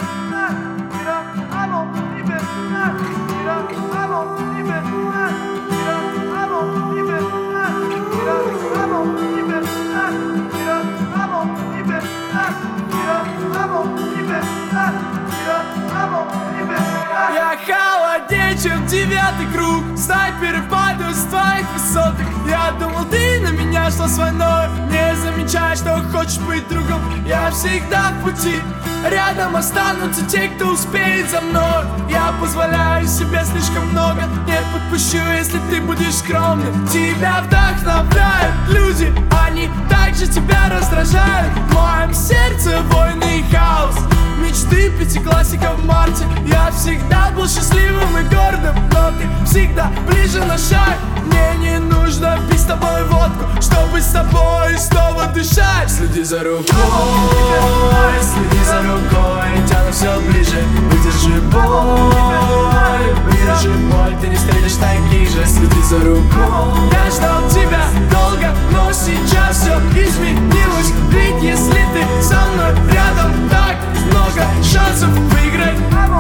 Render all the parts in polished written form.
Я холоднее, чем 9-й круг. Снайперы падают с твоих высоток. Я думал, ты на меня шла с войной, не замечаешь, что хочешь быть другом. Я всегда в пути, рядом останутся те, кто успеет за мной. Я позволяю себе слишком много, не подпущу, если ты будешь скромным. Тебя вдохновляют люди, они также тебя раздражают. В моем сердце войны и хаос, мечты пятиклассника в марте. Я всегда был счастливым и гордым, но ты всегда ближе на шаг. Мне не нужно пить с тобой водку, чтобы с тобой снова дышать. Следи за рукой, следи за рукой, тяну все ближе. Выдержи боль, выдержи боль, ты не встретишь таких же. Следи за рукой. Я ждал тебя долго, но сейчас все изменилось. Ведь если ты со мной рядом, так много шансов выиграть.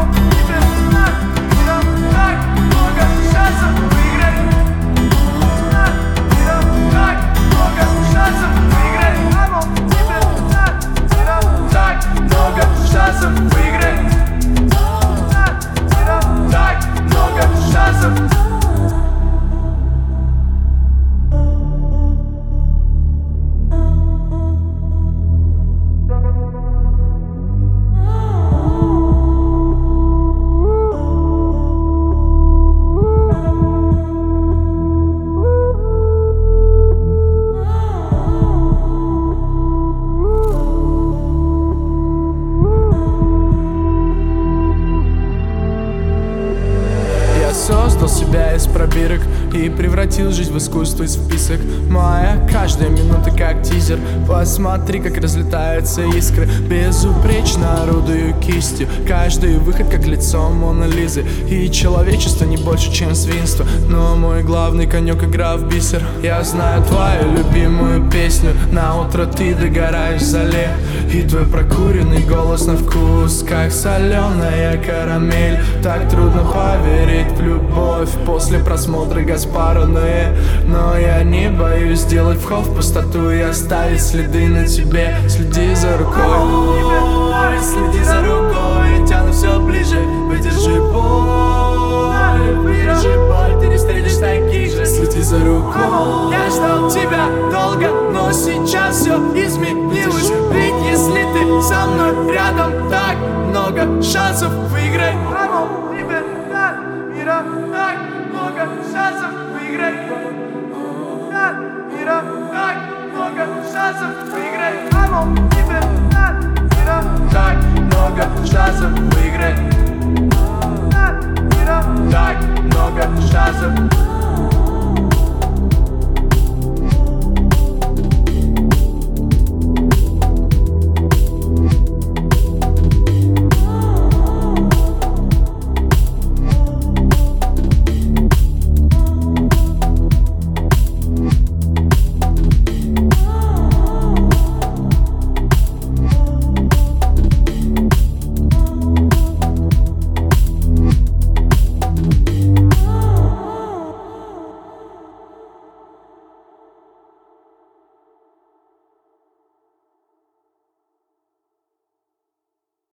Так много шансов выиграть. Так много шансов выиграть. Так много шансов выиграть. Так много шансов. Создал себя из пробирок и превратил жизнь в искусство, из вписок. Моя каждая минута как тизер. Посмотри, как разлетаются искры. Безупречно орудую кистью. Каждый выход как лицо Моны Лизы. И человечество не больше, чем свинство. Но мой главный конек — игра в бисер. Я знаю твою любимую песню. На утро ты догораешь в зале. И твой прокуренный голос на вкус как соленая карамель. Так трудно поверить в любовь после просмотра Гаспара Ноэ. Но я не боюсь сделать вход в пустоту и оставить следы на тебе. Следи за рукой, следи за рукой, тяну все ближе. Выдержи боль, ты не встретишь таких же. Следи за рукой. Я ждал тебя долго, но сейчас все изменилось. Ведь если ты со мной рядом, так много шансов выиграть. Так много шансов выиграть. Так много шансов выиграть.